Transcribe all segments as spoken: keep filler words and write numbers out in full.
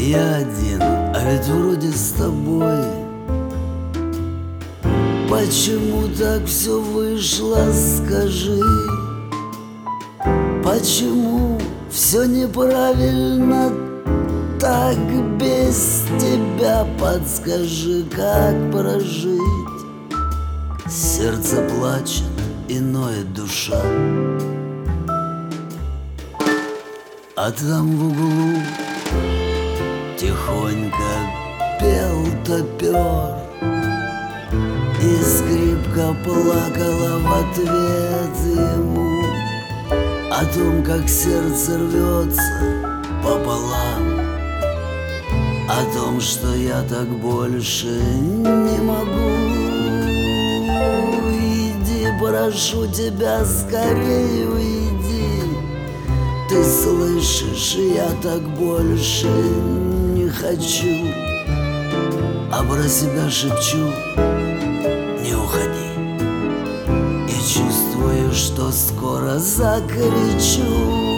Я один, а ведь вроде с тобой. Почему так все вышло, скажи? Почему все неправильно так без тебя? Подскажи, как прожить? Сердце плачет и ноет душа, а там в углу тихонько пел топер, и скрипка плакала в ответ ему о том, как сердце рвется пополам, о том, что я так больше не могу. Иди, прошу тебя, скорее уйди. Ты слышишь, я так больше не хочу, а про себя шепчу: не уходи. И чувствую, что скоро закричу.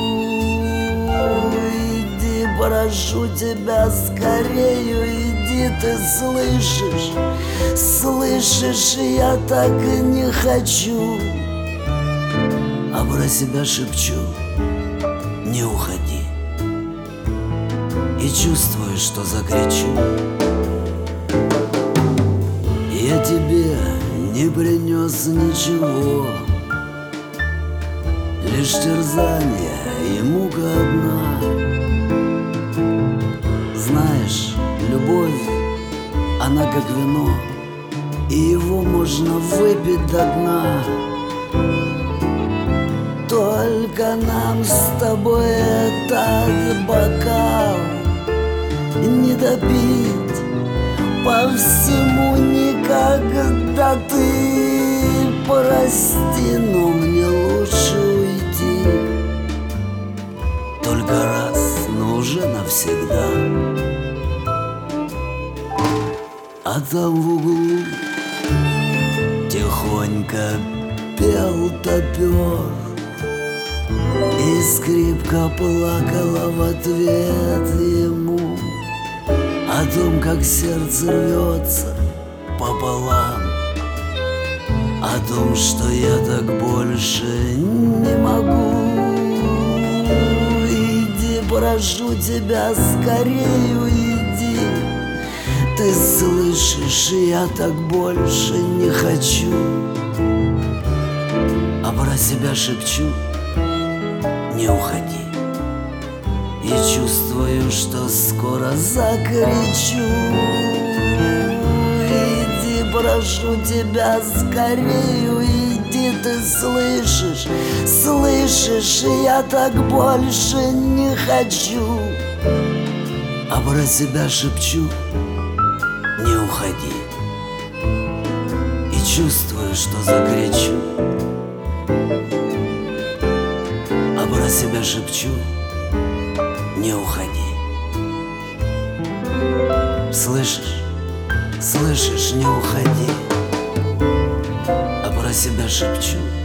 Иди, прошу тебя, скорее уйди. Ты слышишь, слышишь, я так не хочу, а про себя шепчу: не уходи. И чувствую, что закричу. Я тебе не принес ничего, лишь терзание и мука одна. Знаешь, любовь, она как вино, и его можно выпить до дна. Только нам с тобой этот бокал не допить по всему никогда. Ты прости, но мне лучше уйти. Только раз, но уже навсегда. А там в углу тихонько пел топер, и скрипка плакала в ответ ему о том, как сердце рвется пополам, о том, что я так больше не могу. Иди, прошу тебя, скорее уйди. Ты слышишь, я так больше не хочу, а про себя шепчу: не уходи. И чувствую, что скоро закричу. Иди, прошу тебя, скорее уйди. Ты слышишь, слышишь, я так больше не хочу, а про себя шепчу: не уходи. И чувствую, что закричу, а про себя шепчу: не уходи. Слышишь, слышишь, не уходи, а про себя шепчу: